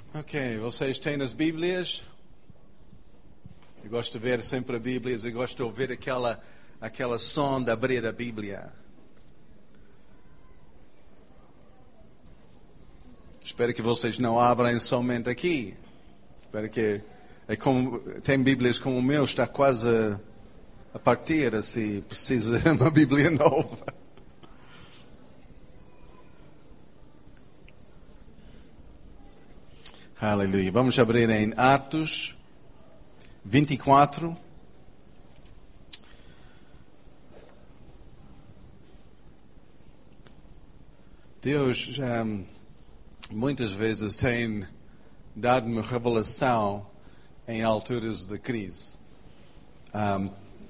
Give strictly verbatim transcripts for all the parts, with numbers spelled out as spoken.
Ok, vocês têm as Bíblias? Eu gosto de ver sempre a Bíblia, eu gosto de ouvir aquela, aquela som de abrir a Bíblia. Espero que vocês não abrem somente aqui. Espero que... É como, tem Bíblias como o meu, está quase a, a partir, assim, precisa de uma Bíblia nova. Aleluia. Vamos abrir em Atos vinte e quatro. Deus já muitas vezes tem dado-me revelação em alturas de crise. Um,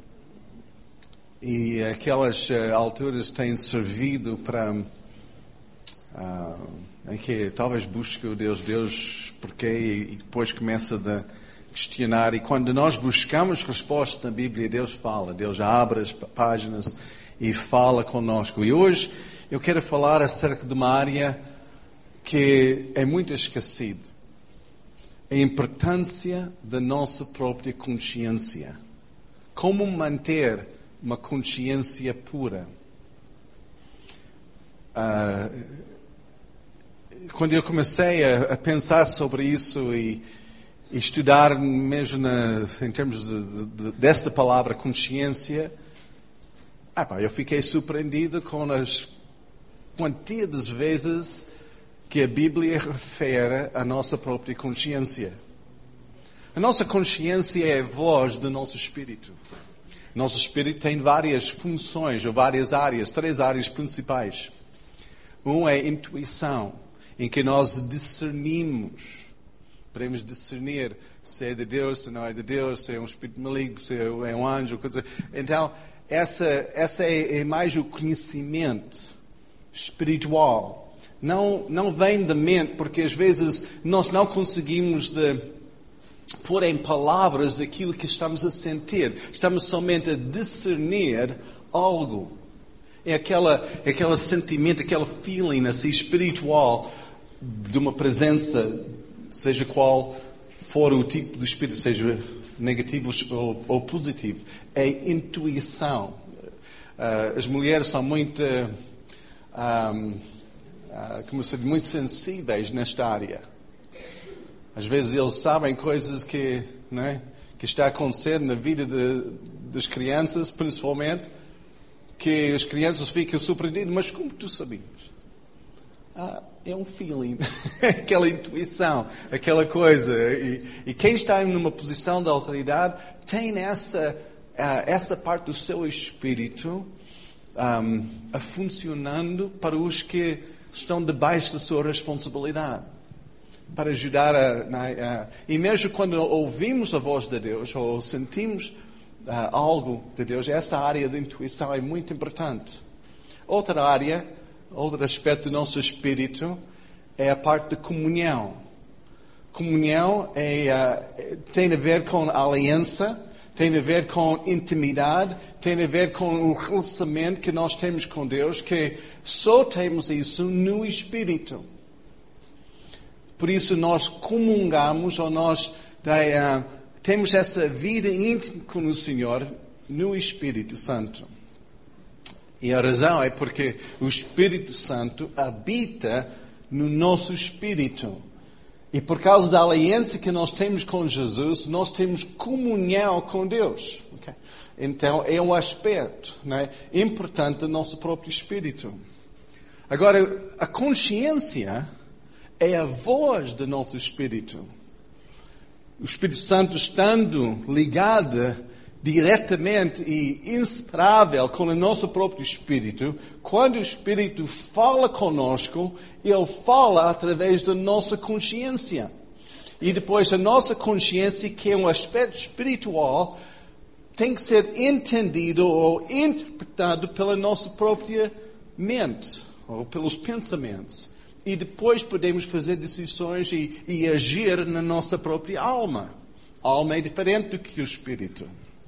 e aquelas uh, alturas têm servido para... Uh, em que talvez busque o Deus, Deus porquê, e depois começa a questionar. E quando nós buscamos resposta na Bíblia, Deus fala, Deus abre as páginas e fala conosco. E hoje eu quero falar acerca de uma área que é muito esquecida. A importância da nossa própria consciência. Como manter uma consciência pura. Uh, Quando eu comecei a, a pensar sobre isso e, e estudar mesmo na, em termos de, de, de, dessa palavra consciência, ah, pá, eu fiquei surpreendido com as quantias de vezes que a Bíblia refere à nossa própria consciência. A nossa consciência é a voz do nosso espírito. Nosso espírito tem várias funções, ou várias áreas, três áreas principais. Um é intuição, em que nós discernimos, podemos discernir se é de Deus, se não é de Deus, se é um espírito maligno, se é um anjo, coisa. Então, essa, essa é, é mais o conhecimento espiritual. Não, não vem da mente, porque às vezes nós não conseguimos de pôr em palavras aquilo que estamos a sentir. Estamos somente a discernir algo. É aquela, aquele sentimento, aquele feeling assim, espiritual de uma presença, seja qual for o tipo de espírito, seja negativo ou, ou positivo. É intuição. Uh, as mulheres são muito, uh, um, uh, como se diz, muito sensíveis nesta área. Às vezes eles sabem coisas que, não é, que está acontecendo na vida de, das crianças, principalmente, que as crianças ficam surpreendidas. Mas como tu sabias? Ah, é um feeling, aquela intuição, aquela coisa. E, e quem está numa posição de autoridade tem essa, uh, essa parte do seu espírito um, a funcionando para os que estão debaixo da sua responsabilidade. Para ajudar a, a, a... E mesmo quando ouvimos a voz de Deus, ou sentimos uh, algo de Deus, essa área de intuição é muito importante. Outra área... Outro aspecto do nosso espírito é a parte de comunhão. Comunhão é, uh, tem a ver com aliança, tem a ver com intimidade, tem a ver com o relacionamento que nós temos com Deus, que só temos isso no espírito. Por isso nós comungamos, ou nós uh, temos essa vida íntima com o Senhor no Espírito Santo. E a razão é porque o Espírito Santo habita no nosso espírito. E por causa da aliança que nós temos com Jesus, nós temos comunhão com Deus. Okay? Então, é um aspecto, não é, importante do nosso próprio espírito. Agora, a consciência é a voz do nosso espírito. O Espírito Santo estando ligado diretamente e inseparável com o nosso próprio espírito, quando o Espírito fala conosco, ele fala através da nossa consciência. E depois a nossa consciência, que é um aspecto espiritual, tem que ser entendido ou interpretado pela nossa própria mente, ou pelos pensamentos. E depois podemos fazer decisões e, e agir na nossa própria alma. A alma é diferente do que o espírito.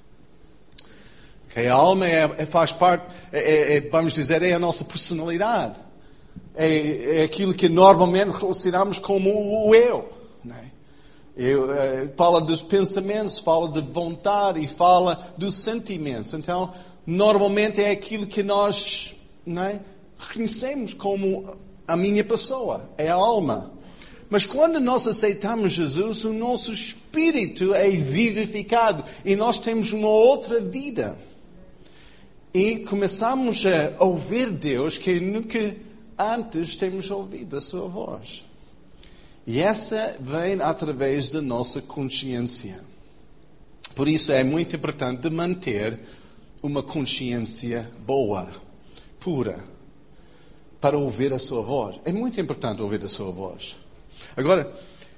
Okay, a alma é, é, faz parte, é, é, vamos dizer, é a nossa personalidade. É, é aquilo que normalmente relacionamos como o eu. Não é? Eu, uh, fala dos pensamentos, fala de vontade e fala dos sentimentos. Então, normalmente é aquilo que nós, não é, reconhecemos como a minha pessoa, é a alma. Mas quando nós aceitamos Jesus, o nosso espírito é vivificado e nós temos uma outra vida. E começamos a ouvir Deus que nunca antes temos ouvido a sua voz. E essa vem através da nossa consciência. Por isso é muito importante manter uma consciência boa, pura, para ouvir a sua voz. É muito importante ouvir a sua voz. Agora,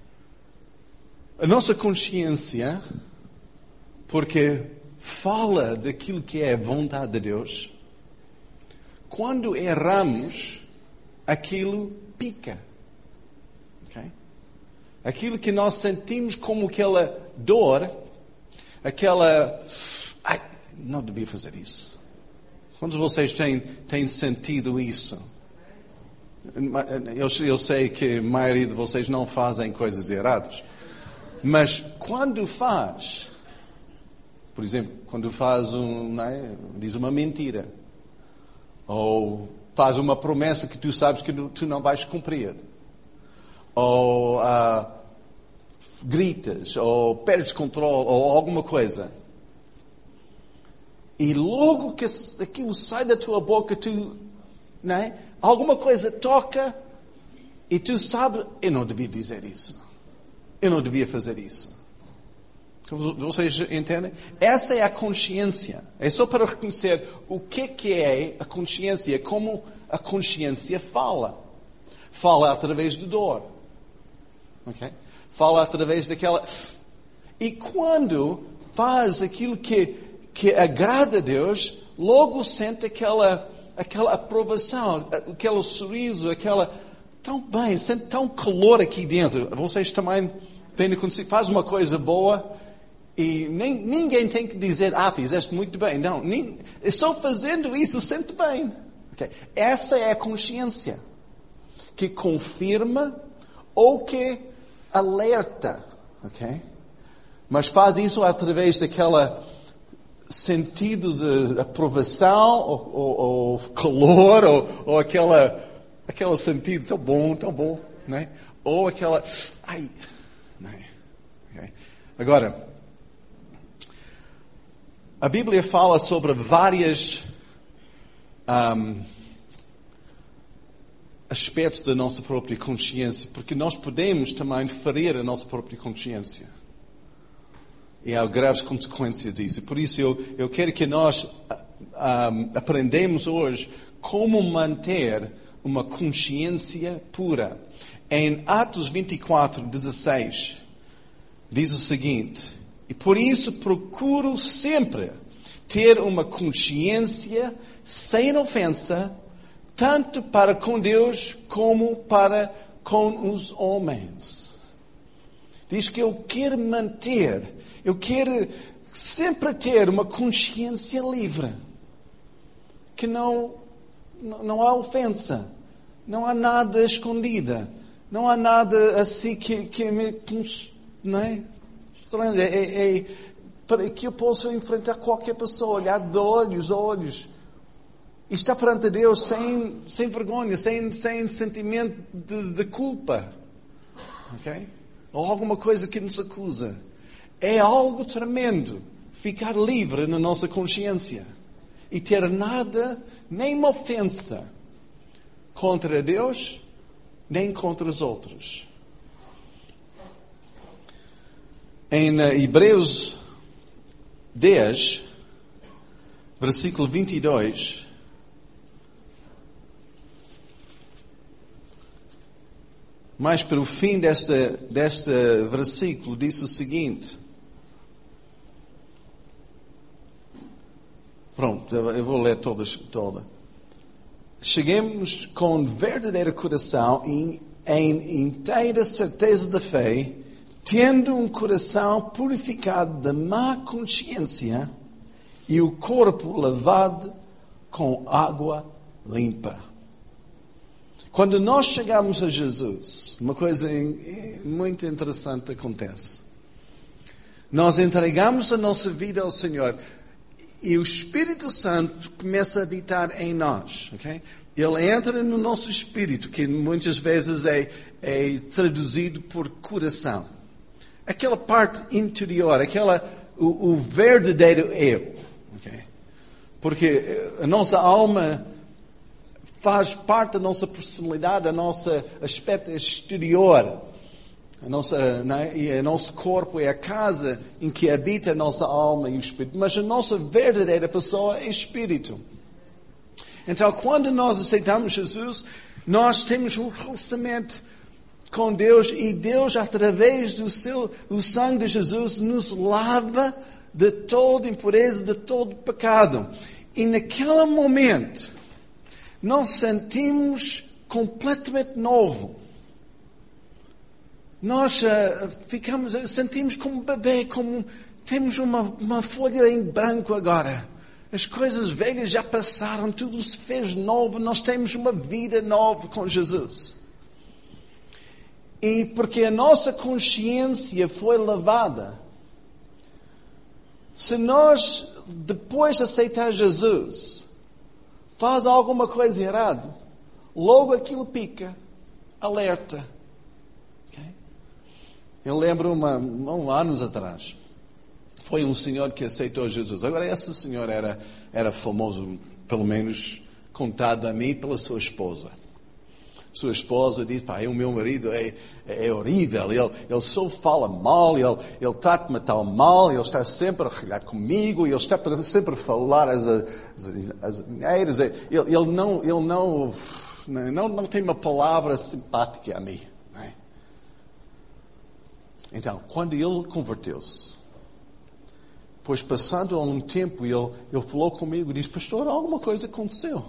a nossa consciência, porque fala daquilo que é a vontade de Deus, quando erramos, aquilo pica. Okay? Aquilo que nós sentimos como aquela dor, aquela... Ai, não devia fazer isso. Quantos de vocês têm, têm sentido isso? Eu, eu sei que a maioria de vocês não fazem coisas erradas. Mas quando faz, por exemplo, quando faz um, não é, diz uma mentira, ou faz uma promessa que tu sabes que tu não vais cumprir, ou uh, gritas, ou perdes controle, ou alguma coisa, e logo que aquilo sai da tua boca, tu, não é? Alguma coisa toca e tu sabes, eu não devia dizer isso. Eu não devia fazer isso. Vocês entendem? Essa é a consciência. É só para reconhecer o que, que é a consciência, como a consciência fala. Fala através de dor. Okay? Fala através daquela... E quando faz aquilo que, que agrada a Deus, logo sente aquela... aquela aprovação, aquele sorriso, aquela... Tão bem, sente tão calor aqui dentro. Vocês também têm consigo, faz uma coisa boa e nem, ninguém tem que dizer, ah, fizeste muito bem. Não, nem, só fazendo isso sente bem. Okay. Essa é a consciência que confirma ou que alerta. Okay? Mas faz isso através daquela... sentido de aprovação, ou, ou, ou calor, ou, ou aquela, aquele sentido tão bom, tão bom, não é? Ou aquela... Ai, não é? Okay. Agora, a Bíblia fala sobre vários um, aspectos da nossa própria consciência, porque nós podemos também ferir a nossa própria consciência. E há graves consequências disso. Por isso eu, eu quero que nós um, aprendamos hoje como manter uma consciência pura. Em Atos vinte e quatro, dezesseis, diz o seguinte: e por isso procuro sempre ter uma consciência sem ofensa, tanto para com Deus como para com os homens. Diz que eu quero manter... Eu quero sempre ter uma consciência livre. Que não, não há ofensa. Não há nada escondida. Não há nada assim que, que me... Não é? Estranho. É, é, é para que eu possa enfrentar qualquer pessoa, olhar de olhos a olhos. E estar perante Deus sem, sem vergonha, sem, sem sentimento de, de culpa. Ok? Ou alguma coisa que nos acusa. É algo tremendo ficar livre na nossa consciência e ter nada, nem uma ofensa contra Deus, nem contra os outros. Em Hebreus dez, versículo vinte e dois, mais para o fim deste, deste versículo, diz o seguinte... Pronto, eu vou ler todas, toda. Cheguemos com verdadeiro coração em, em inteira certeza da fé, tendo um coração purificado da má consciência e o corpo lavado com água limpa. Quando nós chegamos a Jesus, uma coisa muito interessante acontece. Nós entregamos a nossa vida ao Senhor e o Espírito Santo começa a habitar em nós. Okay? Ele entra no nosso espírito, que muitas vezes é, é traduzido por coração. Aquela parte interior, aquela, o, o verdadeiro eu. Okay? Porque a nossa alma faz parte da nossa personalidade, a nossa aspecto exterior. A nossa, né? E o nosso corpo é a casa em que habita a nossa alma e o espírito. Mas a nossa verdadeira pessoa é espírito. Então, quando nós aceitamos Jesus, nós temos um relacionamento com Deus e Deus, através do seu, o sangue de Jesus, nos lava de toda impureza, de todo pecado. E naquele momento, nós sentimos completamente novo. Nós uh, ficamos, sentimos como um bebê, como temos uma, uma folha em branco agora. As coisas velhas já passaram, tudo se fez novo, nós temos uma vida nova com Jesus. E porque a nossa consciência foi lavada. Se nós, depois de aceitar Jesus, faz alguma coisa errada, logo aquilo pica, alerta. Okay? Eu lembro, uma, um anos atrás, foi um senhor que aceitou Jesus. Agora, esse senhor era, era famoso, pelo menos contado a mim, pela sua esposa. Sua esposa disse, pá, o meu marido é, é horrível, ele, ele só fala mal, ele, ele trata-me tão mal, ele está sempre a rir comigo, ele está sempre a falar as asneiras, ele, ele, não, ele não, não, não tem uma palavra simpática a mim. Né? Então, quando ele converteu-se, pois passando algum tempo, ele, ele falou comigo e disse, pastor, alguma coisa aconteceu.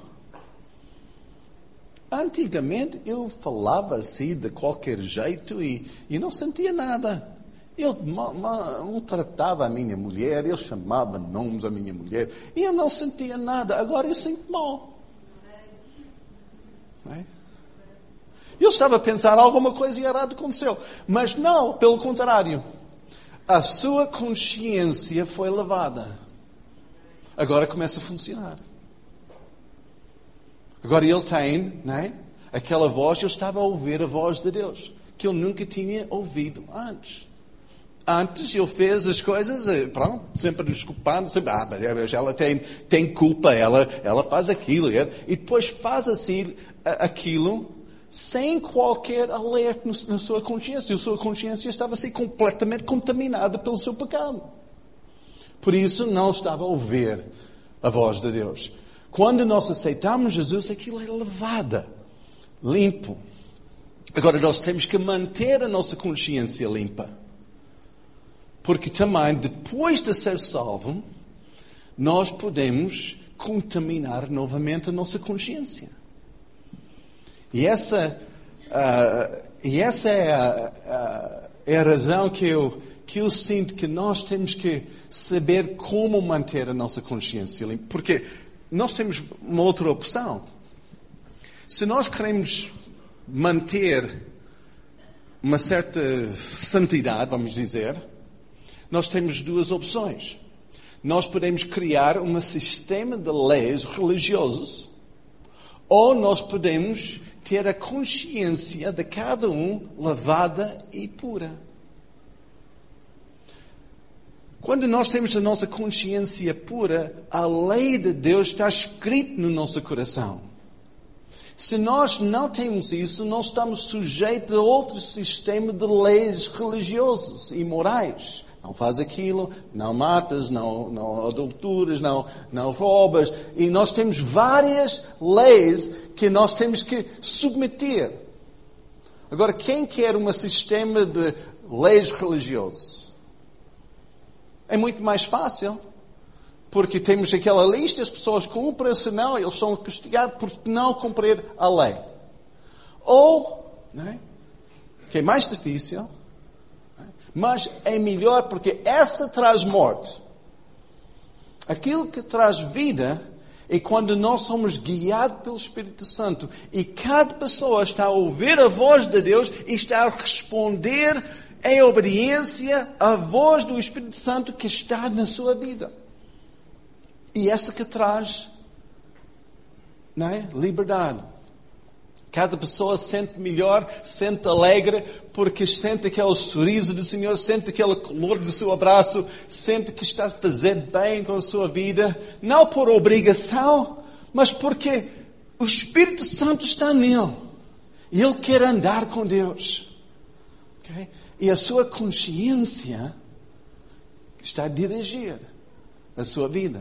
Antigamente, eu falava assim, de qualquer jeito, e, e não sentia nada. Ele maltratava a minha mulher, ele chamava nomes à minha mulher, e eu não sentia nada. Agora eu sinto mal. É? Eu estava a pensar, alguma coisa errada aconteceu. Mas não, pelo contrário. A sua consciência foi lavada. Agora começa a funcionar. Agora ele tem, não é? Aquela voz, ele estava a ouvir a voz de Deus, que ele nunca tinha ouvido antes. Antes ele fez as coisas, pronto, sempre desculpando, sempre, ah, mas ela tem, tem culpa, ela, ela faz aquilo, e depois faz assim aquilo, sem qualquer alerta na sua consciência. E a sua consciência estava assim completamente contaminada pelo seu pecado. Por isso não estava a ouvir a voz de Deus. Quando nós aceitamos Jesus, aquilo é lavada, limpo. Agora nós temos que manter a nossa consciência limpa. Porque também, depois de ser salvo, nós podemos contaminar novamente a nossa consciência. E essa, uh, e essa é, a, a, é a razão que eu, que eu sinto que nós temos que saber como manter a nossa consciência limpa. Porque nós temos uma outra opção. Se nós queremos manter uma certa santidade, vamos dizer, nós temos duas opções. Nós podemos criar um sistema de leis religiosos, ou nós podemos ter a consciência de cada um lavada e pura. Quando nós temos a nossa consciência pura, a lei de Deus está escrita no nosso coração. Se nós não temos isso, nós estamos sujeitos a outro sistema de leis religiosas e morais. Não faz aquilo, não matas, não, não adulteras, não, não roubas. E nós temos várias leis que nós temos que submeter. Agora, quem quer um sistema de leis religiosas? É muito mais fácil, porque temos aquela lista, as pessoas cumprem, senão eles são castigados por não cumprir a lei. Ou, não é? Que é mais difícil, mas é melhor porque essa traz morte. Aquilo que traz vida é quando nós somos guiados pelo Espírito Santo e cada pessoa está a ouvir a voz de Deus e está a responder em obediência à voz do Espírito Santo que está na sua vida. E essa que traz, não é? Liberdade. Cada pessoa sente melhor, sente alegre, porque sente aquele sorriso do Senhor, sente aquele calor do seu abraço, sente que está a fazer bem com a sua vida, não por obrigação, mas porque o Espírito Santo está nele. E ele quer andar com Deus. Okay? E a sua consciência está a dirigir a sua vida.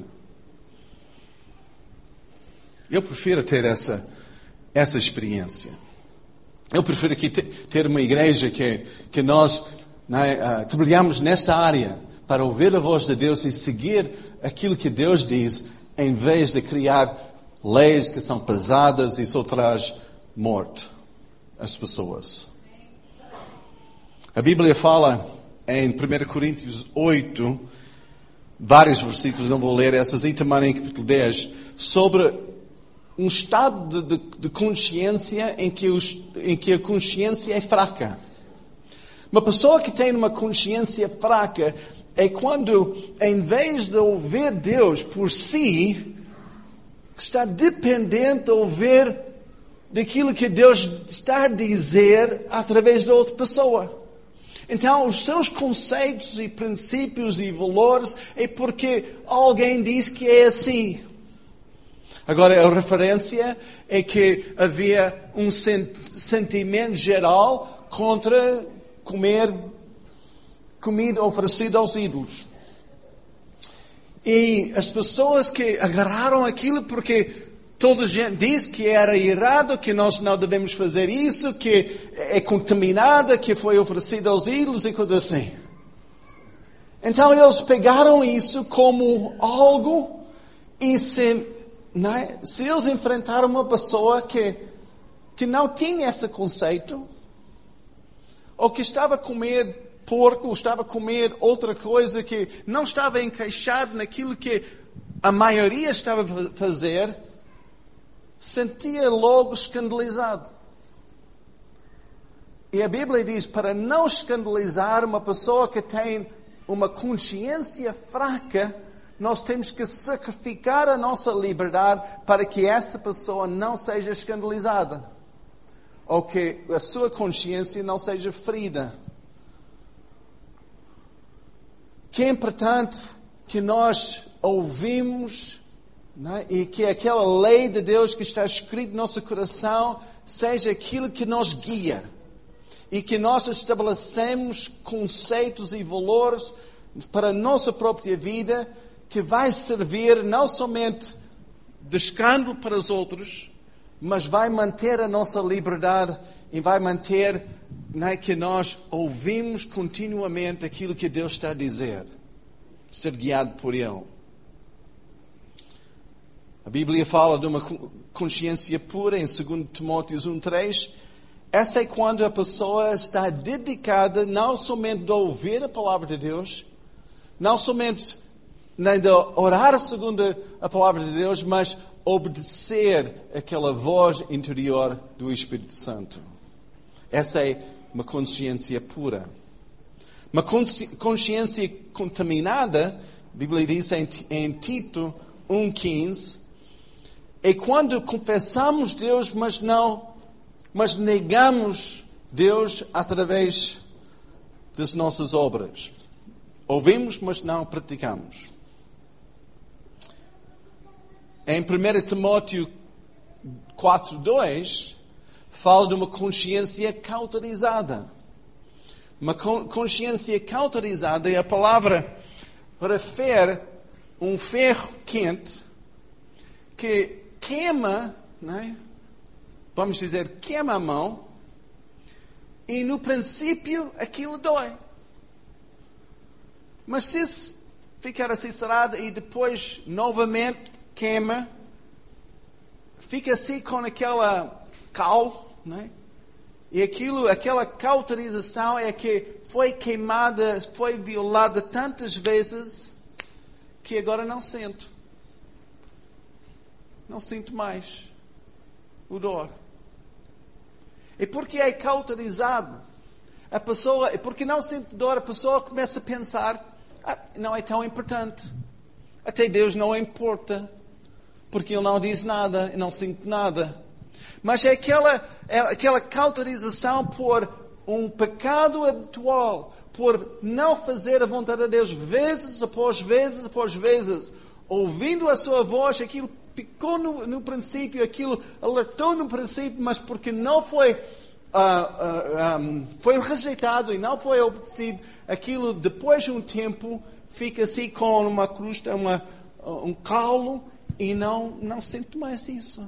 Eu prefiro ter essa... essa experiência. Eu prefiro aqui ter uma igreja que, que nós né, uh, trabalhamos nesta área para ouvir a voz de Deus e seguir aquilo que Deus diz, em vez de criar leis que são pesadas e só traz morte às pessoas. A Bíblia fala em primeira Coríntios oito, vários versículos, não vou ler essas, e também em capítulo dez, sobre um estado de, de, de consciência em que, os, em que a consciência é fraca. Uma pessoa que tem uma consciência fraca é quando, em vez de ouvir Deus por si, está dependente de ouvir daquilo que Deus está a dizer através de outra pessoa. Então, os seus conceitos e princípios e valores é porque alguém diz que é assim. Agora, a referência é que havia um sentimento geral contra comer comida oferecida aos ídolos. E as pessoas que agarraram aquilo porque toda a gente diz que era errado, que nós não devemos fazer isso, que é contaminada, que foi oferecida aos ídolos e coisas assim. Então, eles pegaram isso como algo e se... Não é? Se eles enfrentaram uma pessoa que, que não tinha esse conceito, ou que estava a comer porco, ou estava a comer outra coisa que não estava encaixado naquilo que a maioria estava a fazer, sentia logo escandalizado. E a Bíblia diz, para não escandalizar uma pessoa que tem uma consciência fraca, nós temos que sacrificar a nossa liberdade para que essa pessoa não seja escandalizada. Ou que a sua consciência não seja ferida. Que é importante que nós ouvimos, não é? E que aquela lei de Deus que está escrita no nosso coração seja aquilo que nos guia. E que nós estabelecemos conceitos e valores para a nossa própria vida, que vai servir não somente de escândalo para os outros, mas vai manter a nossa liberdade e vai manter, não é, que nós ouvimos continuamente aquilo que Deus está a dizer. Ser guiado por Ele. A Bíblia fala de uma consciência pura em dois Timóteo um, três. Essa é quando a pessoa está dedicada não somente a ouvir a palavra de Deus, não somente nem de orar segundo a palavra de Deus, mas obedecer aquela voz interior do Espírito Santo. Essa é uma consciência pura. Uma consciência contaminada, a Bíblia diz em, em Tito um, quinze, é quando confessamos Deus, mas não, mas negamos Deus através das nossas obras. Ouvimos, mas não praticamos. Em primeira Timóteo quatro, dois, fala de uma consciência cauterizada. Uma consciência cauterizada, e a palavra refere um ferro quente que queima, não é? Vamos dizer, queima a mão, e no princípio aquilo dói. Mas se ficar assim cerrado e depois novamente queima, fica assim com aquela cal, né? E aquilo, aquela cauterização é que foi queimada, foi violada tantas vezes que agora não sinto. não sinto mais o dor. E porque é cauterizado, a pessoa, e porque não sente dor, a pessoa começa a pensar, ah, não é tão importante. Até Deus não importa, porque Ele não diz nada, e não sente nada. Mas é aquela, é aquela cauterização por um pecado habitual, por não fazer a vontade de Deus, vezes após vezes após vezes, ouvindo a sua voz, aquilo picou no, no princípio, aquilo alertou no princípio, mas porque não foi, uh, uh, um, foi rejeitado e não foi obedecido, aquilo depois de um tempo fica assim com uma crosta, uma, um calo, e não, não sente mais isso.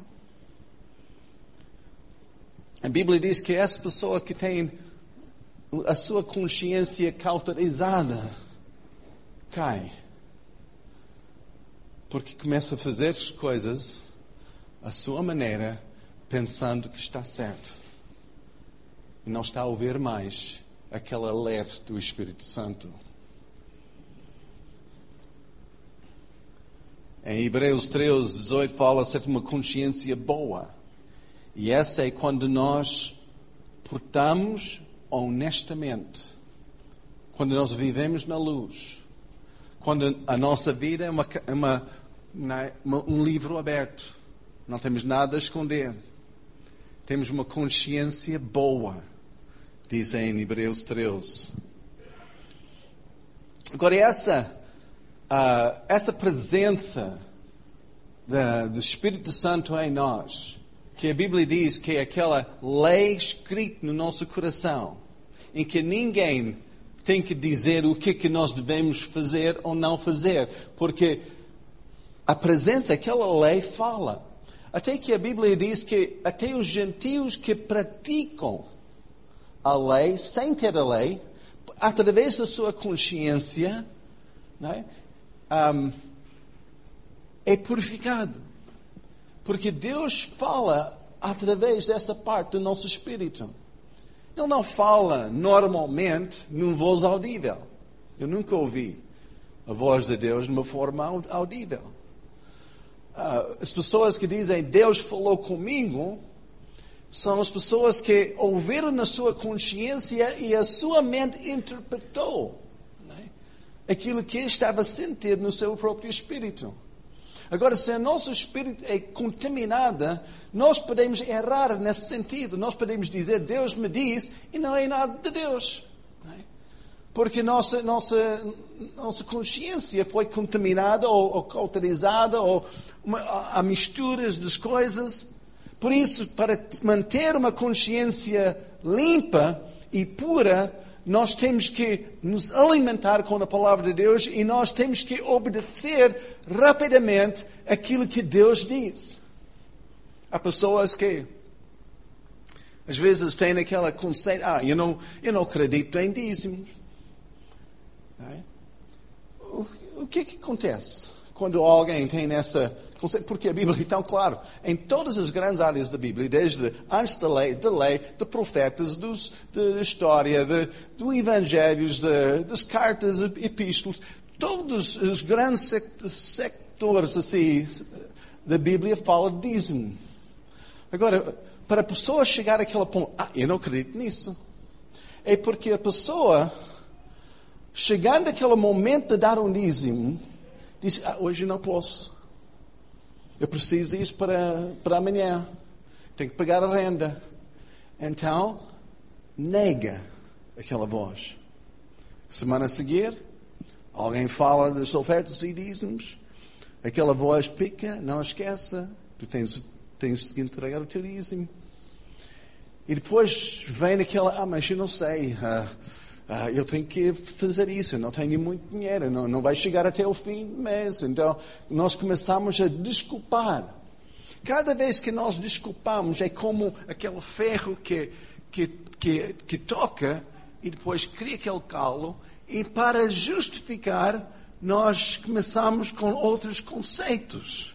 A Bíblia diz que essa pessoa que tem a sua consciência cauterizada cai. Porque começa a fazer as coisas à sua maneira, pensando que está certo. E não está a ouvir mais aquele alerta do Espírito Santo. Em Hebreus treze, dezoito fala acerca de uma consciência boa. E essa é quando nós portamos honestamente. Quando nós vivemos na luz. Quando a nossa vida é uma, uma, uma, um livro aberto. Não temos nada a esconder. Temos uma consciência boa. Diz em Hebreus treze. Agora essa, uh, essa presença da, do Espírito Santo em nós, que a Bíblia diz que é aquela lei escrita no nosso coração, em que ninguém tem que dizer o que, que nós devemos fazer ou não fazer, porque a presença, aquela lei fala. Até que a Bíblia diz que até os gentios que praticam a lei, sem ter a lei, através da sua consciência, não é? Um, é purificado. Porque Deus fala através dessa parte do nosso espírito. Ele não fala normalmente numa voz audível. Eu nunca ouvi a voz de Deus de uma forma audível. Uh, as pessoas que dizem Deus falou comigo são as pessoas que ouviram na sua consciência e a sua mente interpretou, né, aquilo que estava a sentir no seu próprio espírito. Agora, se o nosso espírito é contaminado, nós podemos errar nesse sentido. Nós podemos dizer, Deus me diz, e não é nada de Deus. Não é? Porque nossa, nossa, nossa consciência foi contaminada ou, ou cauterizada, ou uma, há misturas das coisas. Por isso, para manter uma consciência limpa e pura, nós temos que nos alimentar com a palavra de Deus e nós temos que obedecer rapidamente aquilo que Deus diz. Há pessoas que às vezes têm aquele conceito, ah, eu não, eu não acredito em dízimos. Não é? o, o que é que acontece quando alguém tem essa conceito? Porque a Bíblia é tão claro. Em todas as grandes áreas da Bíblia, desde antes da lei, da lei, de profetas, dos, da história, de, do evangelhos, de, das cartas, epístolas, todos os grandes sectores assim, da Bíblia falam de dízimo. Agora, para a pessoa chegar àquele ponto, ah, eu não acredito nisso. É porque a pessoa, chegando àquele momento de dar um dízimo, diz, ah, hoje não posso. Eu preciso disso para, para amanhã. Tenho que pagar a renda. Então, nega aquela voz. Semana a seguir, alguém fala das ofertas e dízimos. Aquela voz pica, não esqueça. Tu tens, tens de entregar o teu dízimo. E depois vem aquela, ah, mas eu não sei. Uh, Ah, eu tenho que fazer isso, eu não tenho muito dinheiro, não, não vai chegar até o fim do mês. Então, nós começamos a desculpar. Cada vez que nós desculpamos, é como aquele ferro que, que, que, que toca e depois cria aquele calo. E para justificar, nós começamos com outros conceitos.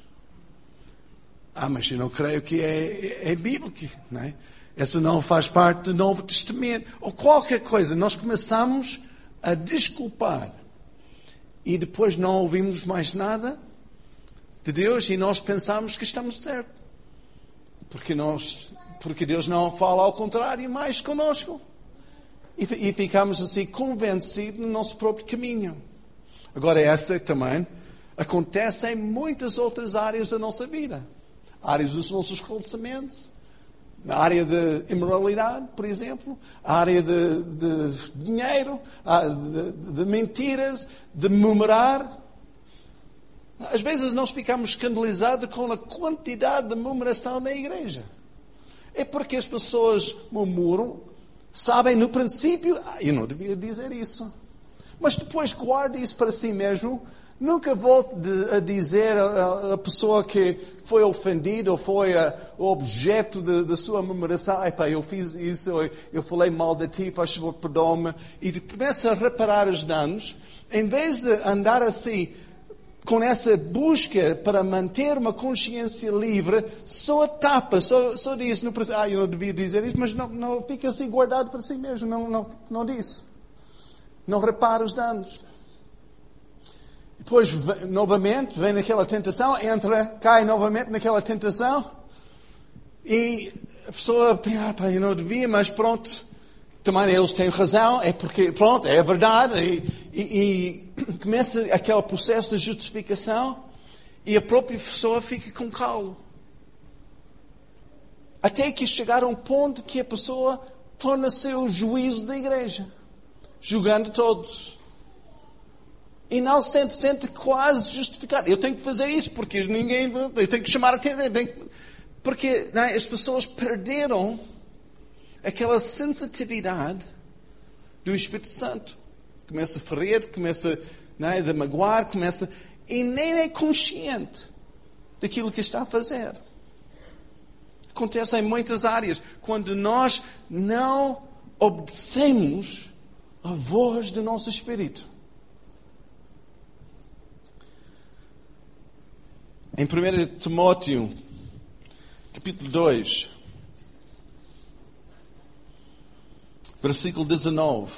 Ah, mas eu não creio que é, é, é bíblico, não é? Essa não faz parte do Novo Testamento. Ou qualquer coisa. Nós começamos a desculpar. E depois não ouvimos mais nada. de Deus e nós pensamos que estamos certos. Porque, nós, porque Deus não fala ao contrário mais conosco. E, e ficamos assim convencidos no nosso próprio caminho. Agora, essa também acontece em muitas outras áreas da nossa vida. Áreas dos nossos relacionamentos. Na área de imoralidade, por exemplo. A área de, de dinheiro. De, de, de mentiras. De murmurar. Às vezes nós ficamos escandalizados com a quantidade de murmuração na igreja. É porque as pessoas murmuram, sabem no princípio, ah, eu não devia dizer isso. Mas depois guarda isso para si mesmo, nunca volte de, a dizer a, a pessoa que foi ofendida ou foi a, o objeto da sua murmuração, epá, eu fiz isso, eu, eu falei mal de ti, faz favor, perdoa-me, e começa a reparar os danos, em vez de andar assim, com essa busca para manter uma consciência livre, só tapa, só, só diz, não, ah, eu não devia dizer isso, mas não, não fica assim guardado para si mesmo, não, não, não diz. Não repara os danos. Depois, novamente, vem naquela tentação, entra, cai novamente naquela tentação, e a pessoa pensa, ah, pá, eu não devia, mas pronto, também eles têm razão, é porque, pronto, é verdade, e, e, e começa aquele processo de justificação e a própria pessoa fica com calo. Até que chegar a um ponto que a pessoa torna-se o juízo da igreja, julgando todos. E não se sente, sente quase justificado. Eu tenho que fazer isso porque ninguém, eu tenho que chamar a atenção, porque não é, as pessoas perderam aquela sensitividade do Espírito Santo. Começa a ferir, começa, não é, a magoar, começa... E nem é consciente daquilo que está a fazer. Acontece em muitas áreas. Quando nós não obedecemos a voz do nosso Espírito. Em primeiro Timóteo, capítulo dois... versículo dezanove.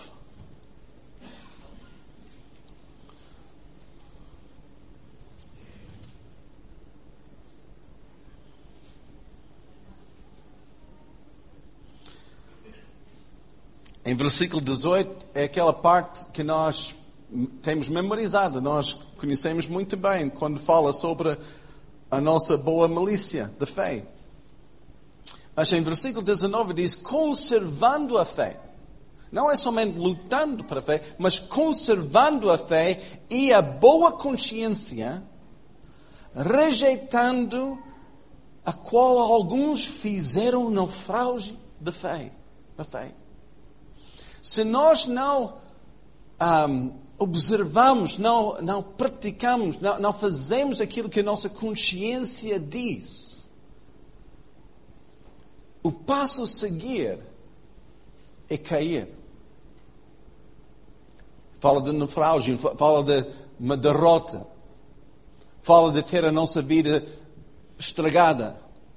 Em versículo dezoito é aquela parte que nós temos memorizado, nós conhecemos muito bem, quando fala sobre a nossa boa milícia da fé. Mas em versículo dezanove diz, conservando a fé. Não é somente lutando para a fé, mas conservando a fé e a boa consciência, rejeitando a qual alguns fizeram naufrágio da fé. Da fé. Se nós não um, observamos, não, não praticamos, não, não fazemos aquilo que a nossa consciência diz, o passo a seguir é cair. Fala de naufrágio, fala de uma derrota. Fala de ter a nossa vida estragada.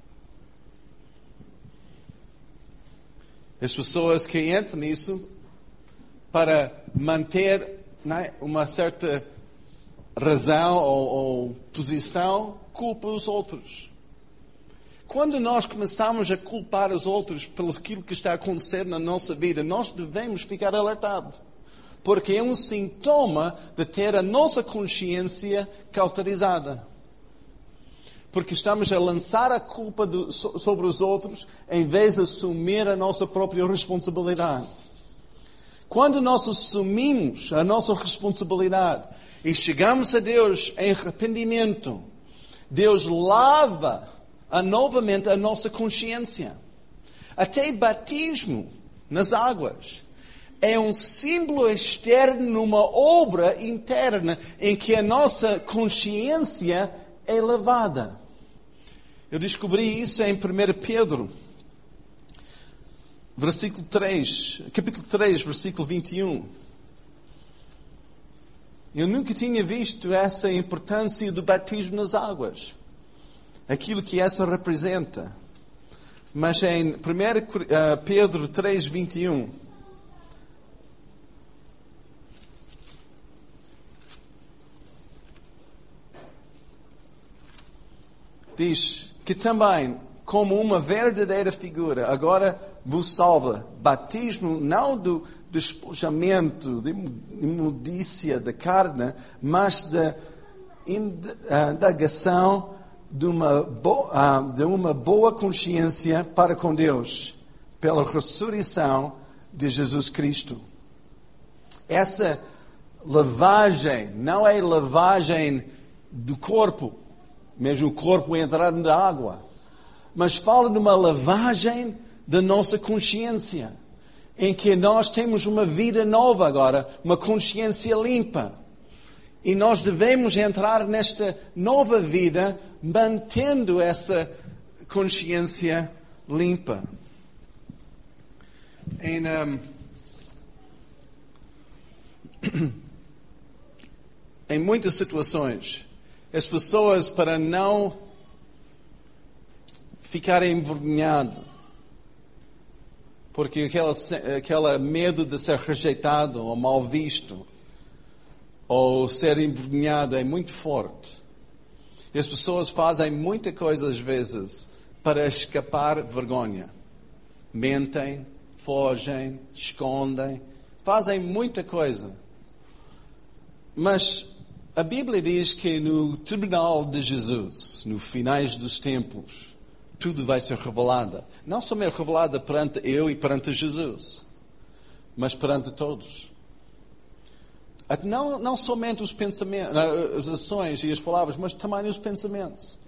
As pessoas que entram nisso para manter, não é, uma certa razão ou, ou posição, culpam os outros. Quando nós começamos a culpar os outros pelo aquilo que está a acontecer na nossa vida, nós devemos ficar alertados. Porque é um sintoma de ter a nossa consciência cauterizada. Porque estamos a lançar a culpa do, sobre os outros em vez de assumir a nossa própria responsabilidade. Quando nós assumimos a nossa responsabilidade e chegamos a Deus em arrependimento, Deus lava a, novamente a nossa consciência. Até batismo nas águas é um símbolo externo numa obra interna em que a nossa consciência é lavada. Eu descobri isso em primeiro Pedro, versículo três, capítulo três, versículo vinte e um. Eu nunca tinha visto essa importância do batismo nas águas. Aquilo que essa representa. Mas em primeiro Pedro três, vinte e um... diz que também, como uma verdadeira figura, agora vos salva. Batismo não do despojamento, de imundícia da carne, mas da indagação de uma, boa, de uma boa consciência para com Deus, pela ressurreição de Jesus Cristo. Essa lavagem não é lavagem do corpo, mesmo o corpo entrar na água, mas fala de uma lavagem da nossa consciência, em que nós temos uma vida nova agora, uma consciência limpa. E nós devemos entrar nesta nova vida mantendo essa consciência limpa. Em, um, em muitas situações, as pessoas, para não ficarem envergonhadas, porque aquela, aquela medo de ser rejeitado ou mal visto, ou ser envergonhado é muito forte. E as pessoas fazem muita coisa às vezes para escapar vergonha. Mentem, fogem, escondem, fazem muita coisa. Mas a Bíblia diz que no tribunal de Jesus, no finais dos tempos, tudo vai ser revelado. Não somente revelado perante eu e perante Jesus, mas perante todos. Não, não somente os pensamentos, as ações e as palavras, mas também os pensamentos.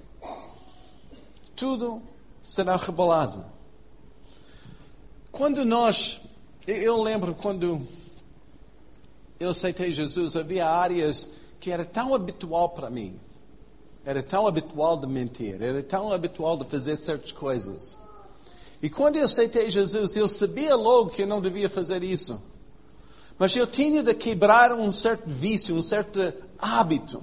Tudo será revelado. Quando nós, eu lembro quando eu aceitei Jesus, havia áreas que era tão habitual para mim. Era tão habitual de mentir, era tão habitual de fazer certas coisas. E quando eu aceitei Jesus, eu sabia logo que eu não devia fazer isso. Mas eu tinha de quebrar um certo vício, um certo hábito.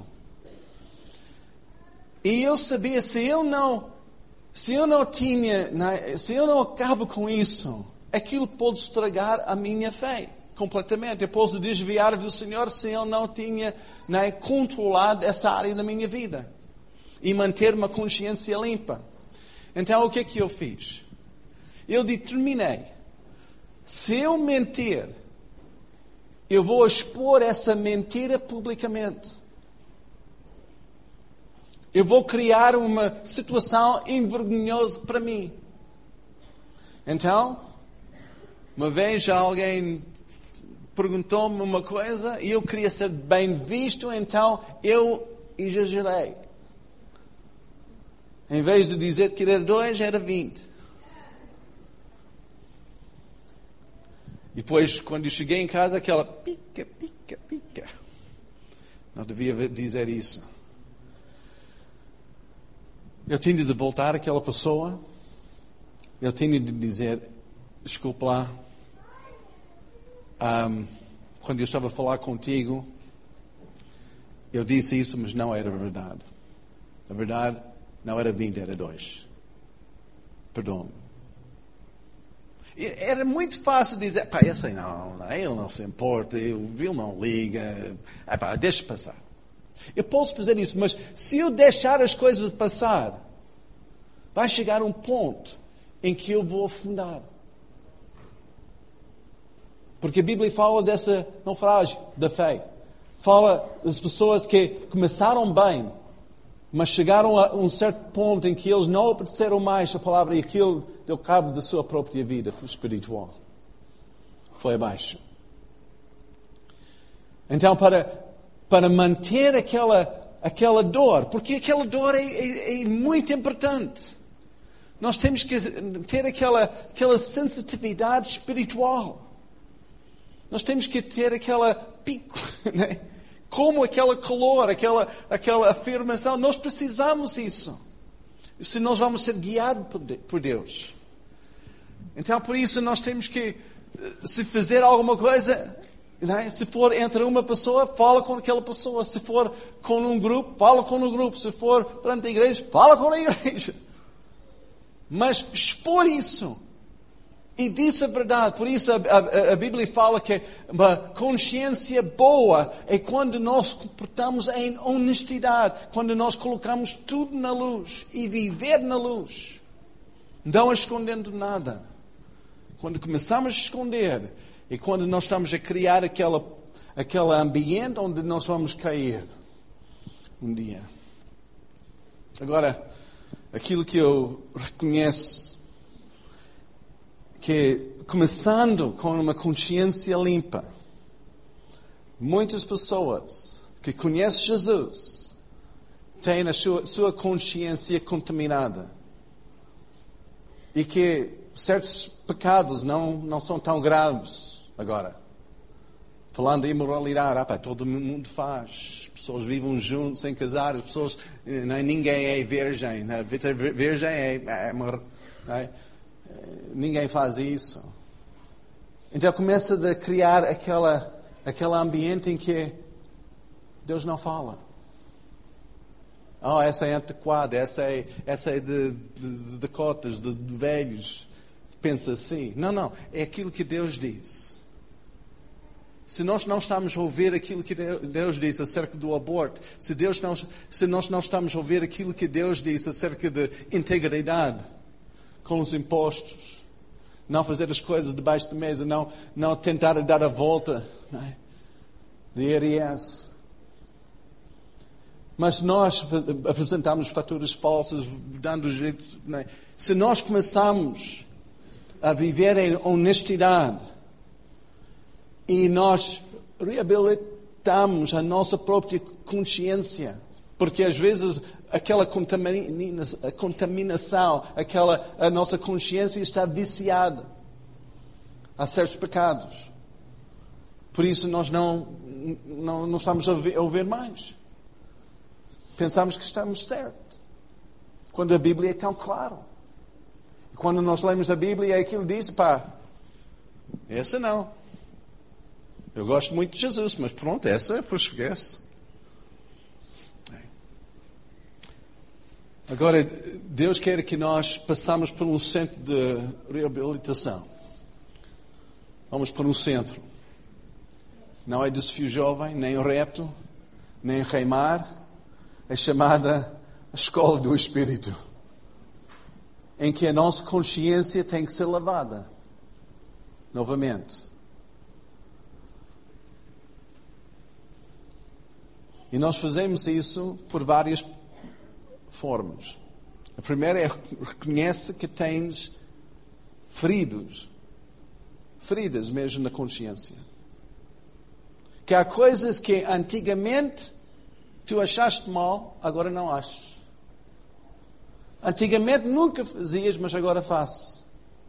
E eu sabia, se eu não, se eu não tinha, se eu não acabo com isso, aquilo pode estragar a minha fé completamente. Eu posso desviar do Senhor se eu não tinha né, controlado essa área da minha vida. E manter uma consciência limpa. Então, o que é que eu fiz? Eu determinei, se eu mentir, eu vou expor essa mentira publicamente. Eu vou criar uma situação envergonhosa para mim. Então, uma vez alguém perguntou-me uma coisa e eu queria ser bem visto, então eu exagerei. Em vez de dizer que era dois, era vinte. Depois, quando eu cheguei em casa, aquela pica, pica, pica. Não devia dizer isso. Eu tinha de voltar àquela pessoa. Eu tinha de dizer, desculpe lá. Um, quando eu estava a falar contigo, eu disse isso, mas não era verdade. A verdade não era vinte, era dois. Perdão-me. Era muito fácil dizer, pá, esse aí não, não, ele não se importa, ele não liga, ah, pá, deixa passar. Eu posso fazer isso, mas se eu deixar as coisas passar, vai chegar um ponto em que eu vou afundar. Porque a Bíblia fala dessa naufrágio da fé. Fala das pessoas que começaram bem, mas chegaram a um certo ponto em que eles não obedeceram mais a palavra e aquilo deu cabo da sua própria vida espiritual. Foi abaixo. Então, para, para manter aquela, aquela dor, porque aquela dor é, é, é muito importante. Nós temos que ter aquela, aquela sensitividade espiritual. Nós temos que ter aquela pico, né? Como aquela calor, aquela, aquela afirmação. Nós precisamos disso. Se nós vamos ser guiados por Deus. Então, por isso, nós temos que, se fazer alguma coisa, né? Se for entre uma pessoa, fala com aquela pessoa. Se for com um grupo, fala com um grupo. Se for perante a igreja, fala com a igreja. Mas expor isso E disse a verdade. Por isso a, a, a Bíblia fala que uma consciência boa é quando nós comportamos em honestidade, quando nós colocamos tudo na luz e viver na luz, não escondendo nada. Quando começamos a esconder é quando nós estamos a criar aquela, aquele ambiente onde nós vamos cair um dia. Agora, aquilo que eu reconheço, que começando com uma consciência limpa, muitas pessoas que conhecem Jesus têm a sua, sua consciência contaminada. E que certos pecados não, não são tão graves agora. Falando de imoralidade, ah, pá, todo mundo faz. Pessoas vivem juntos, sem casar, as pessoas, não, ninguém é virgem. Não, virgem é, é, é, ninguém faz isso. Então começa a criar aquela, aquele ambiente em que Deus não fala. Oh, essa é antiquada, essa é, essa é de, de, de cotas, de, de velhos. Pensa assim. Não, não. É aquilo que Deus diz. Se nós não estamos a ouvir aquilo que Deus diz acerca do aborto, se, Deus não, se nós não estamos a ouvir aquilo que Deus diz acerca de integridade com os impostos, não fazer as coisas debaixo da mesa, não, não tentar dar a volta, não é? De I R S. Mas nós apresentamos faturas falsas, dando jeito. Não é? Se nós começarmos a viver em honestidade e nós reabilitamos a nossa própria consciência, porque às vezes aquela contaminação, a contaminação, aquela, a nossa consciência está viciada a certos pecados. Por isso nós não, não, não estamos a ouvir, a ouvir mais. Pensamos que estamos certos. Quando a Bíblia é tão clara. E quando nós lemos a Bíblia, aquilo diz, pá, essa não. Eu gosto muito de Jesus, mas pronto, essa, pois esquece. Agora, Deus quer que nós passamos por um centro de reabilitação. Vamos para um centro. Não é desafio jovem, nem reto, nem reimar. É chamada a escola do Espírito, em que a nossa consciência tem que ser lavada novamente. E nós fazemos isso por várias formas. A primeira é reconhece que tens feridos, feridas mesmo na consciência. Que há coisas que antigamente tu achaste mal, agora não achas. Antigamente nunca fazias, mas agora faço.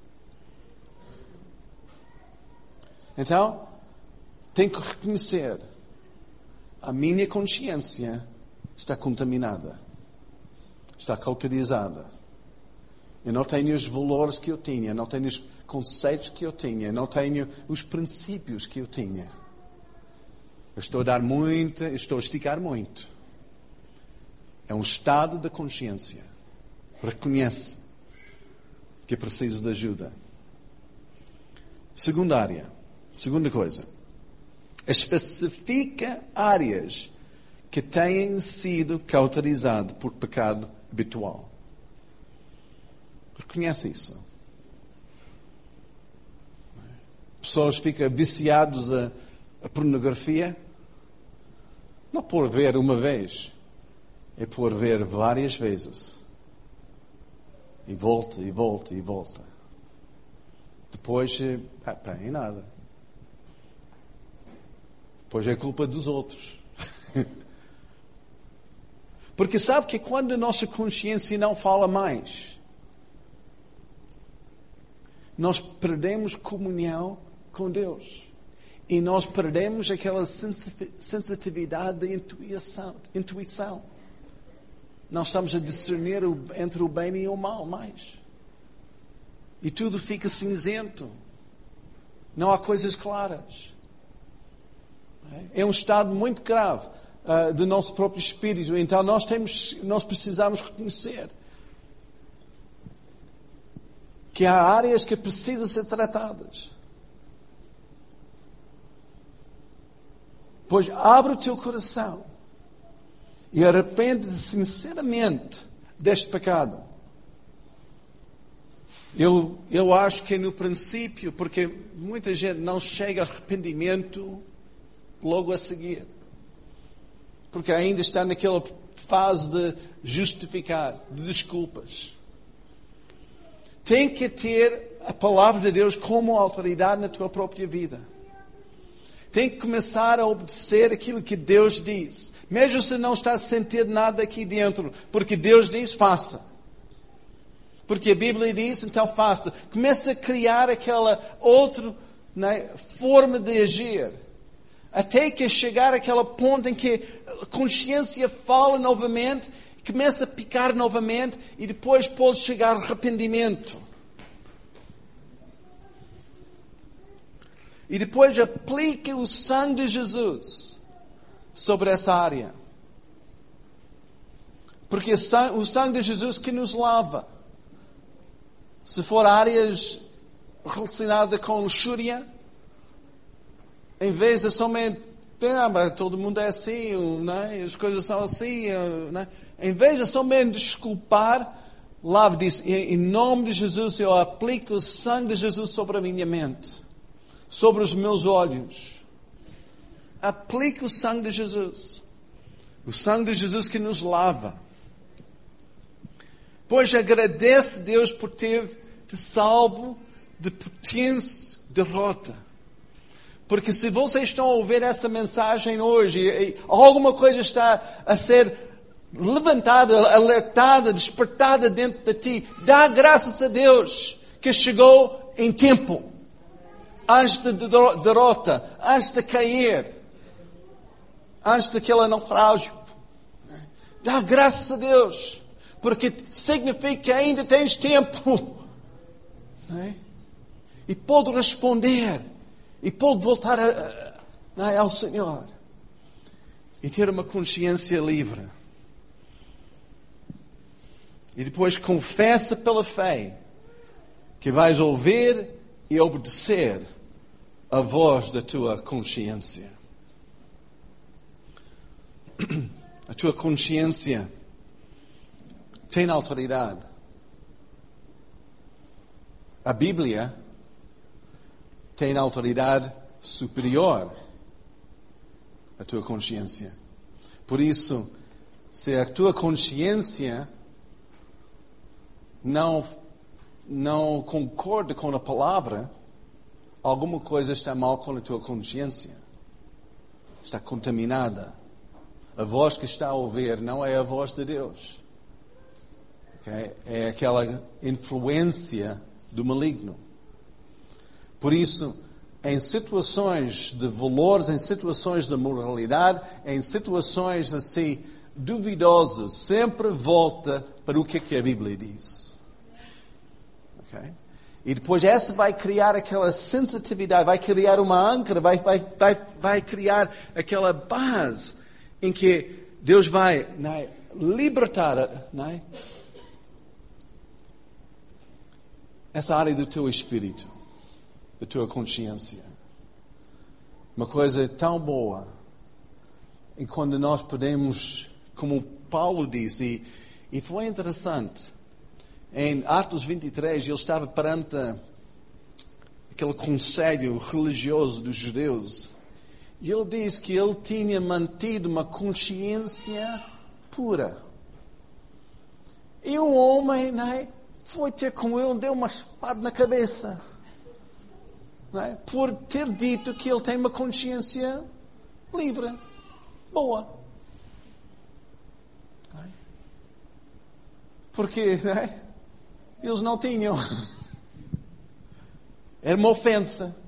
Então, tenho que reconhecer, a minha consciência está contaminada. Está cauterizada. Eu não tenho os valores que eu tinha, não tenho os conceitos que eu tinha, não tenho os princípios que eu tinha. Eu estou a dar muito, eu estou a esticar muito. É um estado de consciência. Reconhece que preciso de ajuda. Segunda área, segunda coisa. Especifica áreas que têm sido cauterizadas por pecado habitual. Reconhece isso. Pessoas ficam viciadas a, a pornografia. Não por ver uma vez, é por ver várias vezes. E volta, e volta, e volta. Depois, pá, pá, é nada. Depois é culpa dos outros. Porque sabe que quando a nossa consciência não fala mais, nós perdemos comunhão com Deus. E nós perdemos aquela sensitividade da intuição. intuição. Nós estamos a discernir entre o bem e o mal mais. E tudo fica cinzento. Não há coisas claras. É um estado muito grave uh, do nosso próprio espírito. Então nós, temos, nós precisamos reconhecer. que há áreas que precisam ser tratadas. Pois abre o teu coração e arrepende-te sinceramente deste pecado. Eu, eu acho que no princípio, porque muita gente não chega a arrependimento logo a seguir. Porque ainda está naquela fase de justificar, de desculpas. Tem que ter a palavra de Deus como autoridade na tua própria vida. Tem que começar a obedecer aquilo que Deus diz. Mesmo se não está a sentir nada aqui dentro. Porque Deus diz, faça. Porque a Bíblia diz, então faça. Começa a criar aquela outra, né, forma de agir. Até que chegar àquele ponto em que a consciência fala novamente, começa a picar novamente e depois pode chegar ao arrependimento. E depois aplique o sangue de Jesus sobre essa área. Porque o sangue de Jesus que nos lava. Se for áreas relacionadas com luxúria, em vez de somente, ah, todo mundo é assim, né? As coisas são assim, né? Em vez de somente desculpar, lave, diz, em nome de Jesus eu aplico o sangue de Jesus sobre a minha mente, sobre os meus olhos. Aplique o sangue de Jesus. O sangue de Jesus que nos lava. Pois agradece a Deus por ter te salvo de potente derrota. Porque se vocês estão a ouvir essa mensagem hoje e alguma coisa está a ser levantada, alertada, despertada dentro de ti, dá graças a Deus que chegou em tempo. Antes da derrota, antes de cair, antes daquele naufrágio. Dá graças a Deus. Porque significa que ainda tens tempo. Não é? E pode responder. E pode voltar a, a, ao Senhor. E ter uma consciência livre. E depois confessa pela fé que vais ouvir e obedecer a voz da tua consciência. A tua consciência tem autoridade. A Bíblia tem autoridade superior à tua consciência. Por isso, se a tua consciência não, não concorda com a palavra, alguma coisa está mal com a tua consciência. Está contaminada. A voz que está a ouvir não é a voz de Deus. Okay? É aquela influência do maligno. Por isso, em situações de valores, em situações de moralidade, em situações assim duvidosas, sempre volta para o que, é que a Bíblia diz. Okay? E depois essa vai criar aquela sensitividade, vai criar uma âncora, vai, vai, vai, vai criar aquela base em que Deus vai, né, libertar, né, essa área do teu espírito, da tua consciência. Uma coisa tão boa. E quando nós podemos, como Paulo disse, e, e foi interessante, em Atos vinte e três, ele estava perante aquele conselho religioso dos judeus. E ele diz que ele tinha mantido uma consciência pura. E um homem, né, foi ter com ele, deu uma espada na cabeça. Né, por ter dito que ele tem uma consciência livre, boa. Né, porque, né, eles não tinham. Era uma ofensa.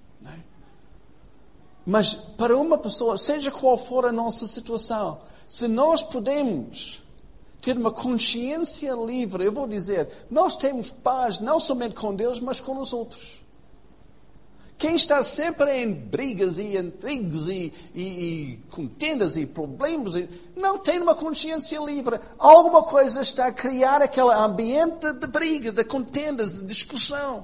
Mas para uma pessoa, seja qual for a nossa situação, se nós podemos ter uma consciência livre, eu vou dizer, nós temos paz não somente com Deus, mas com os outros. Quem está sempre em brigas e intrigas e, e, e contendas e problemas, e não tem uma consciência livre. Alguma coisa está a criar aquele ambiente de briga, de contendas, de discussão.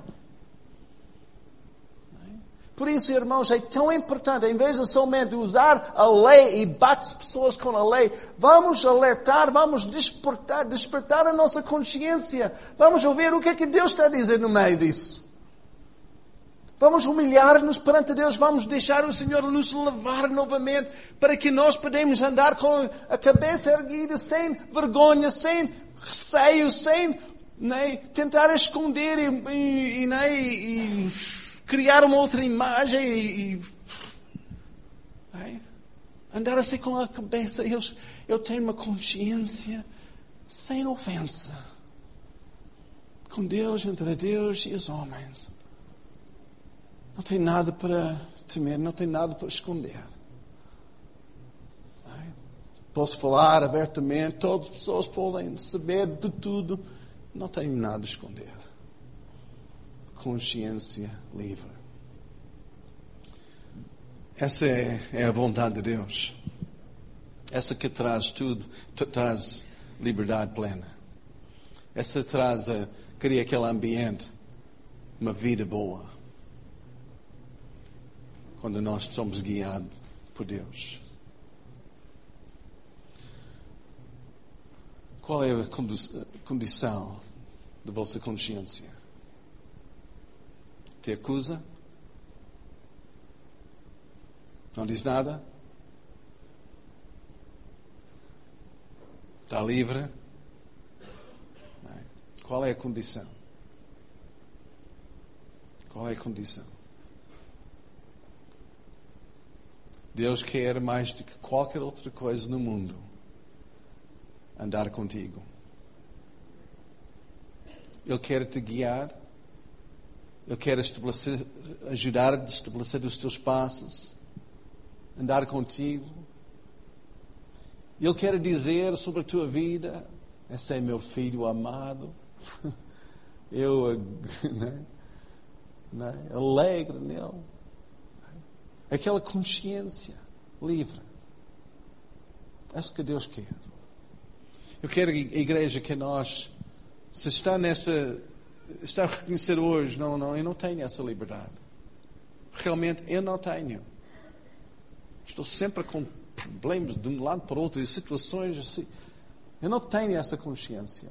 Por isso, irmãos, é tão importante, em vez de somente usar a lei e bater as pessoas com a lei, vamos alertar, vamos despertar, despertar a nossa consciência. Vamos ouvir o que é que Deus está a dizer no meio disso. Vamos humilhar-nos perante Deus, vamos deixar o Senhor nos levar novamente para que nós podemos andar com a cabeça erguida, sem vergonha, sem receio, sem né, tentar esconder e, e, e, né, e criar uma outra imagem e, e né, andar assim com a cabeça. Eu, eu tenho uma consciência sem ofensa com Deus, entre Deus e os homens. Não tem nada para temer, não tem nada para esconder. Posso falar abertamente, todas as pessoas podem saber de tudo. Não tenho nada a esconder. Consciência livre. Essa é, é a vontade de Deus. Essa que traz tudo, traz liberdade plena. Essa traz, a, cria aquele ambiente, uma vida boa. Quando nós somos guiados por Deus. Qual é a condição da vossa consciência? Te acusa? Não diz nada? Está livre? Qual é a condição? Qual é a condição? Deus quer mais do que qualquer outra coisa no mundo andar contigo. Ele quer te guiar. Ele quer estabelecer, ajudar a estabelecer os teus passos. Andar contigo. Ele quer dizer sobre a tua vida: esse é meu filho amado. Eu né, né, alegre nele. Aquela consciência livre. É isso que Deus quer. Eu quero, igreja, que nós, se está nessa, está a reconhecer hoje, não, não, eu não tenho essa liberdade. Realmente, eu não tenho. Estou sempre com problemas de um lado para o outro, e situações assim. Eu não tenho essa consciência.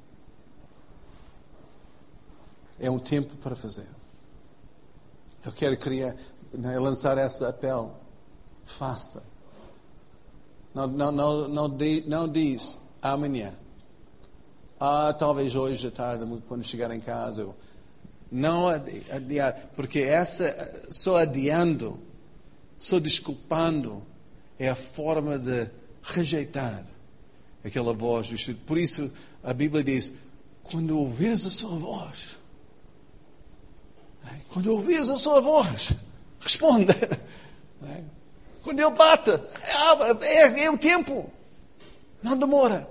É um tempo para fazer. Eu quero criar, lançar esse apelo. Faça. Não, não, não, não, diz, não diz amanhã. Ah, talvez hoje à tarde, quando chegar em casa. Eu... Não adiar. Porque essa, só adiando, só desculpando, é a forma de rejeitar aquela voz do Espírito. Por isso a Bíblia diz: quando ouvires a sua voz, quando ouvires a sua voz, responda. Quando ele bata, é, é o tempo. Não demora.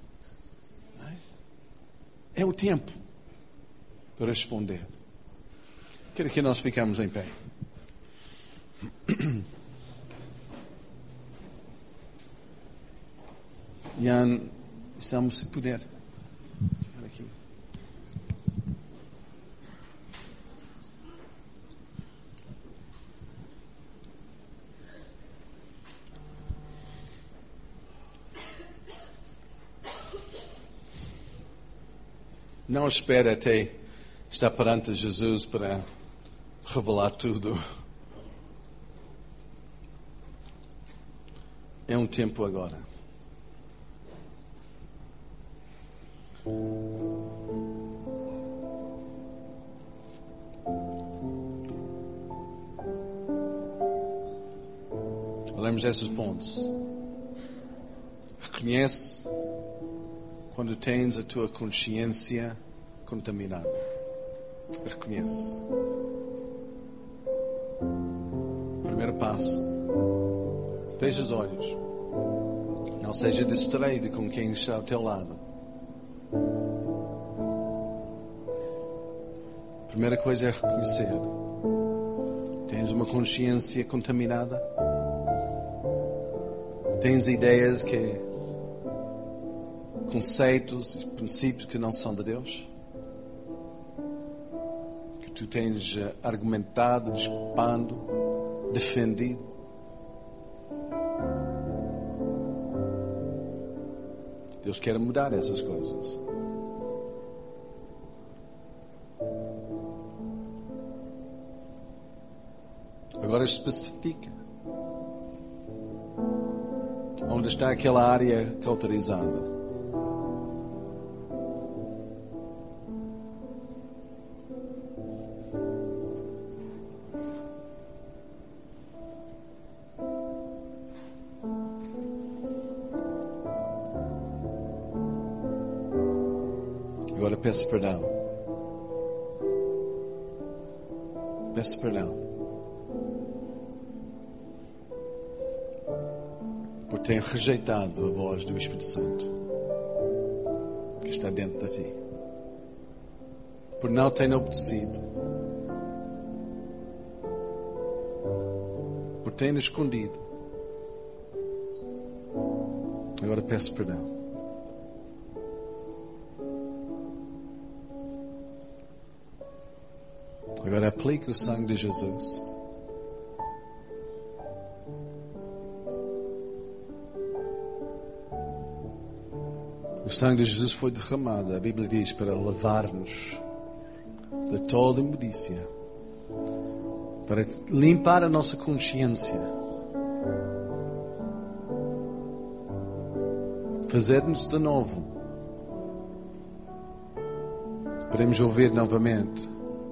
É o tempo para responder. Quero que nós ficamos em pé. Ian, estamos, se puder. Aqui. Não espere até estar perante Jesus para revelar tudo. É um tempo agora. Olhamos esses pontos. Reconhece quando tens a tua consciência contaminada. Reconhece. Primeiro passo. Feche os olhos. Não seja distraído com quem está ao teu lado. Primeira coisa é reconhecer. Tens uma consciência contaminada? Tens ideias que... conceitos e princípios que não são de Deus? Que tu tens argumentado, desculpando, defendido? Deus quer mudar essas coisas. Agora especifica. Onde está aquela área cauterizada? Agora peço perdão. Peço perdão. Por ter rejeitado a voz do Espírito Santo que está dentro de ti. Por não ter obedecido. Por ter escondido. Agora peço perdão. Agora aplique o sangue de Jesus. O sangue de Jesus foi derramado, a Bíblia diz, para lavar-nos de toda imundícia, para limpar a nossa consciência, fazer-nos de novo. Podemos ouvir novamente.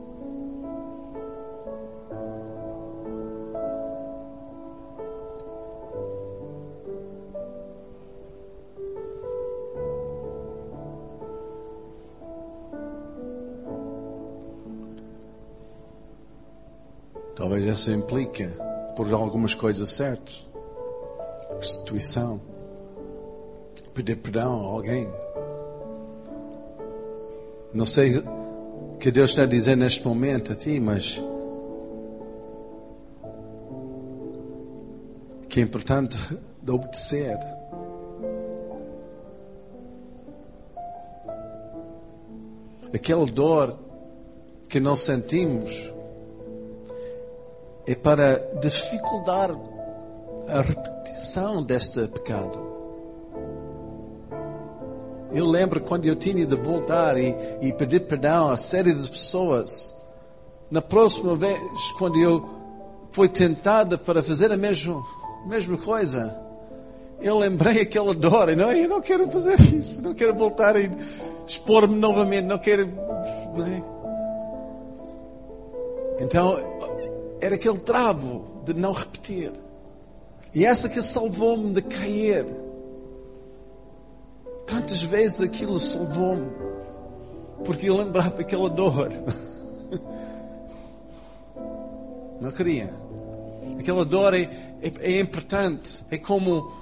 Talvez isso implique por algumas coisas certas. Restituição. Pedir perdão a alguém. Não sei o que Deus está a dizer neste momento a ti, mas que é importante de obedecer. Aquela dor que nós sentimos é para dificultar a repetição deste pecado. Eu lembro quando eu tinha de voltar e, e pedir perdão a série de pessoas. Na próxima vez, quando eu fui tentada para fazer a mesma, mesma coisa, eu lembrei aquela dor. E não, eu não quero fazer isso. Não quero voltar e expor-me novamente. Não quero... Não é? Então... era aquele travo de não repetir. E essa que salvou-me de cair. Quantas vezes aquilo salvou-me? Porque eu lembrava aquela dor. Não queria. Aquela dor é, é, é importante. É como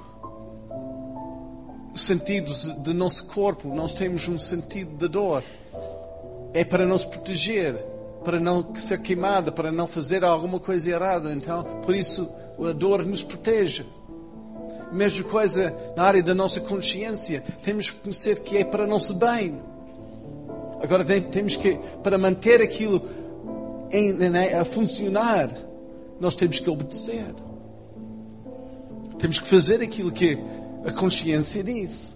os sentidos do nosso corpo. Nós temos um sentido de dor. É para nos proteger, para não ser queimada, para não fazer alguma coisa errada. Então, por isso, a dor nos protege. Mesma coisa na área da nossa consciência. Temos que conhecer que é para nosso bem. Agora, temos que, para manter aquilo em, a funcionar, nós temos que obedecer. Temos que fazer aquilo que a consciência diz.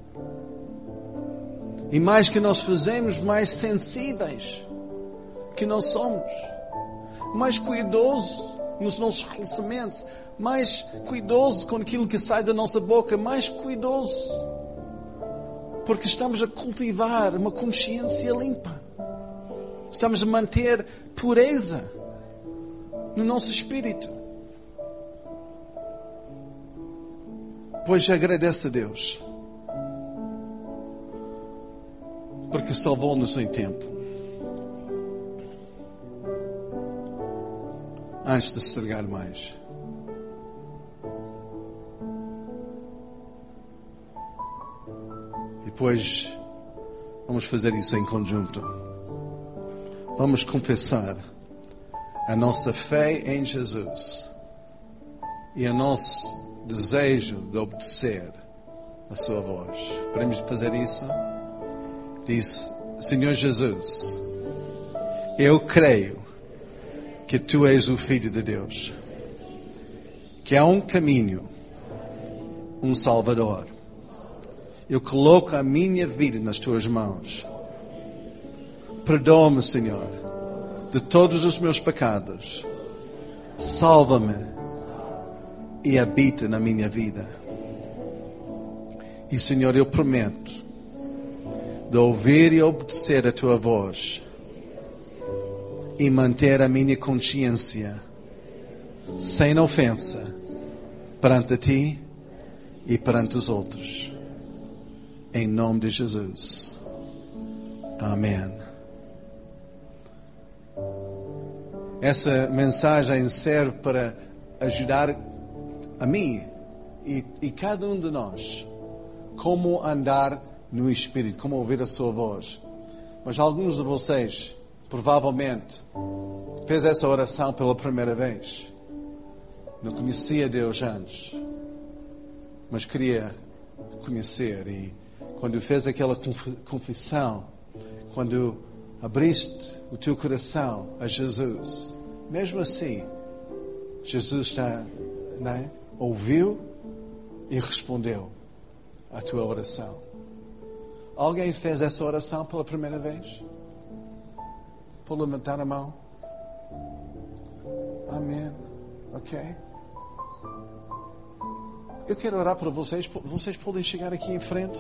E mais que nós fazemos, mais sensíveis que nós somos, mais cuidadoso nos nossos relacionamentos, mais cuidadoso com aquilo que sai da nossa boca, mais cuidadoso, porque estamos a cultivar uma consciência limpa, estamos a manter pureza no nosso espírito. Pois agradece a Deus, porque salvou-nos em tempo. Antes de estragar mais. E depois vamos fazer isso em conjunto. Vamos confessar a nossa fé em Jesus e o nosso desejo de obedecer a sua voz. Podemos fazer isso? Diz: Senhor Jesus, eu creio que Tu és o Filho de Deus, que há um caminho, um Salvador. Eu coloco a minha vida nas Tuas mãos. Perdoa-me, Senhor, de todos os meus pecados. Salva-me e habita na minha vida. E, Senhor, eu prometo de ouvir e obedecer a Tua voz e manter a minha consciência sem ofensa perante Ti e perante os outros. Em nome de Jesus. Amém. Essa mensagem serve para ajudar a mim e, e cada um de nós como andar no Espírito, como ouvir a sua voz. Mas alguns de vocês provavelmente fez essa oração pela primeira vez. Não conhecia Deus antes, mas queria conhecer. E quando fez aquela confissão, quando abriste o teu coração a Jesus, mesmo assim, Jesus está, não é? Ouviu e respondeu à tua oração. Alguém fez essa oração pela primeira vez? Por levantar a mão? Amém. Ok. Eu quero orar para vocês. Vocês podem chegar aqui em frente.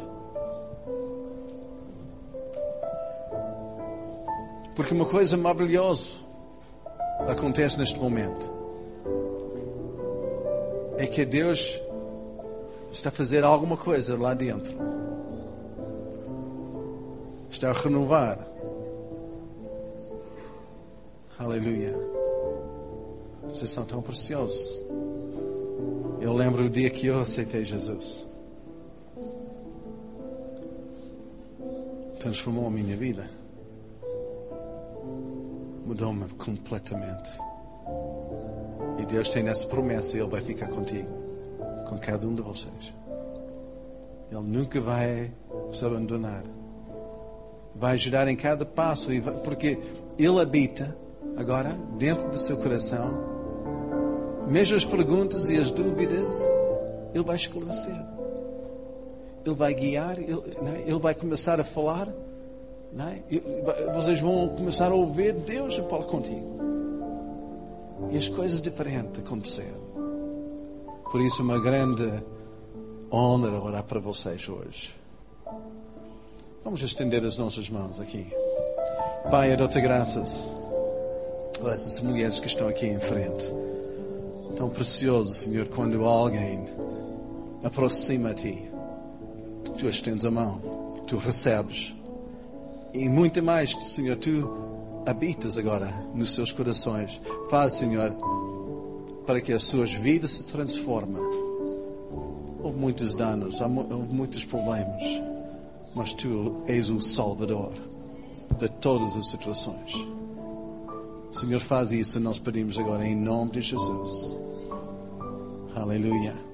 Porque uma coisa maravilhosa acontece neste momento. É que Deus está a fazer alguma coisa lá dentro. Está a renovar. Aleluia. Vocês são tão preciosos. Eu lembro o dia que eu aceitei Jesus. Transformou a minha vida. Mudou-me completamente. E Deus tem essa promessa. Ele vai ficar contigo. Com cada um de vocês. Ele nunca vai vos abandonar. Vai ajudar em cada passo. E vai, porque Ele habita agora dentro do seu coração. Mesmo as perguntas e as dúvidas, Ele vai esclarecer. Ele vai guiar. Ele, não é? Ele vai começar a falar. Não é? Vocês vão começar a ouvir Deus a falar contigo. E as coisas diferentes acontecerem. Por isso, uma grande honra orar para vocês hoje. Vamos estender as nossas mãos aqui. Pai, eu dou-te graças a essas mulheres que estão aqui em frente. Tão precioso, Senhor, quando alguém aproxima a Ti. Tu estendes a mão, Tu recebes. E muito mais, Senhor, Tu habitas agora nos seus corações. Faz, Senhor, para que as suas vidas se transformem. Houve muitos danos, houve muitos problemas, mas Tu és o Salvador de todas as situações. Senhor, faz isso, nós pedimos agora em nome de Jesus. Aleluia.